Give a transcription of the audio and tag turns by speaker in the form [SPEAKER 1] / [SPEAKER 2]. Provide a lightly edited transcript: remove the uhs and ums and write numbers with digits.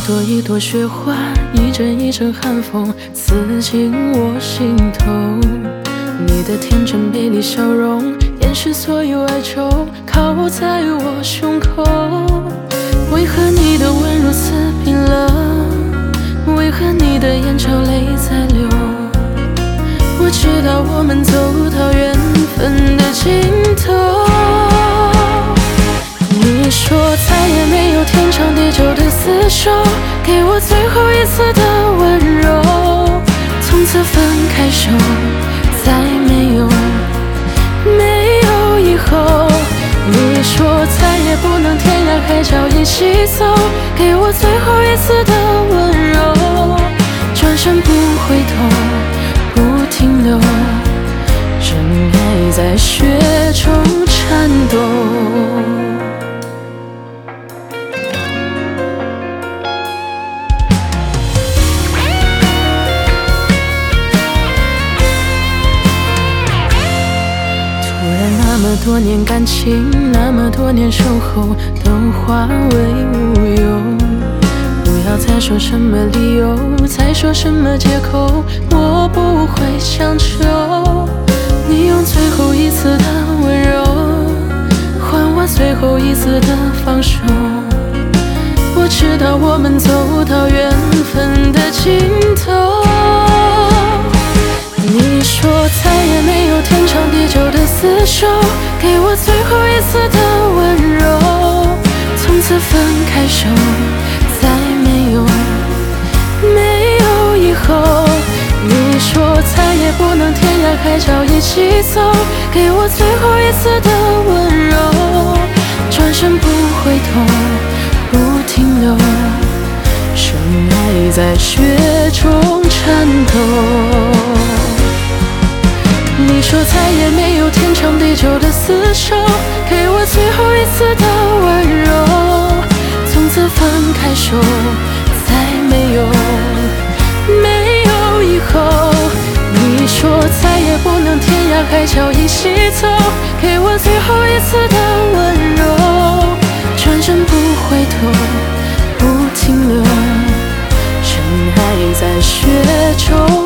[SPEAKER 1] 朵一朵雪花，一阵一阵寒风，刺进我心头。你的天真美丽笑容，掩饰所有哀愁，靠在我胸口。为何你的吻如此冰冷？为何你的眼角泪在流？我知道我们走到缘分的尽头。你说再也没有天长地久的厮守，给我最后一次的温柔。从此分开手，再没有以后。你说再也不能天涯海角一起走，给我最后一次的温柔。转身不回头，不停留，真爱在雪中颤抖。那么多年感情，那么多年守候，都化为乌有。不要再说什么理由，再说什么借口，我不会强求。你用最后一次的温柔，换我最后一次的放手。我知道我们走到缘分的尽头。你说再也没有天长地久的厮守，给我最后一次的温柔。从此分开手，再没有以后。你说再也不能天涯海角一起走，给我最后一次的温柔。转身不回头，不停留，深爱在雪中颤抖。你说再也没有天长地久的厮守，给我最后一次的温柔。从此分开手，再没有以后。你说再也不能天涯海角一起走，给我最后一次的温柔。转身不回头，不停留，深爱在雪中